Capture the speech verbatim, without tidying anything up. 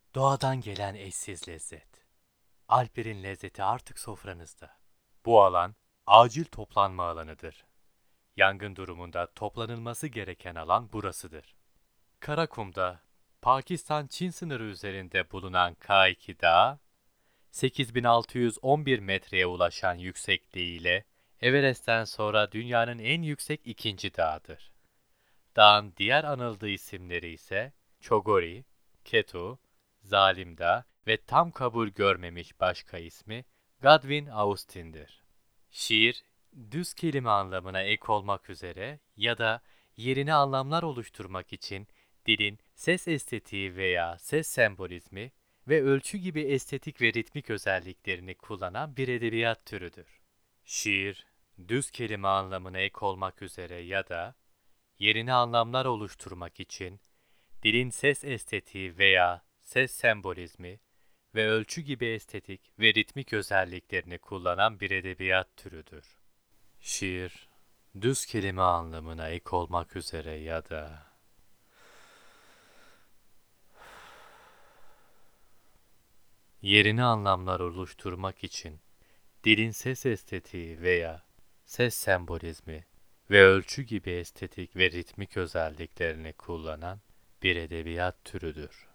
Doğadan gelen eşsiz lezzet. Alper'in lezzeti artık sofranızda. Bu alan acil toplanma alanıdır. Yangın durumunda toplanılması gereken alan burasıdır. Karakum'da Pakistan-Çin sınırı üzerinde bulunan K iki Dağı, sekiz bin altı yüz on bir metreye ulaşan yüksekliğiyle Everest'ten sonra dünyanın en yüksek ikinci dağıdır. Dağın diğer anıldığı isimleri ise Çogori, Ketu, Zalim Dağ ve tam kabul görmemiş başka ismi Godwin Austen'dir. Şiir, düz kelime anlamına ek olmak üzere ya da yerine anlamlar oluşturmak için dilin ses estetiği veya ses sembolizmi ve ölçü gibi estetik ve ritmik özelliklerini kullanan bir edebiyat türüdür. Şiir, düz kelime anlamına ek olmak üzere ya da yerine anlamlar oluşturmak için dilin ses estetiği veya ses sembolizmi ve ölçü gibi estetik ve ritmik özelliklerini kullanan bir edebiyat türüdür. Şiir, düz kelime anlamına ek olmak üzere ya da yerini anlamlar oluşturmak için dilin ses estetiği veya ses sembolizmi ve ölçü gibi estetik ve ritmik özelliklerini kullanan bir edebiyat türüdür.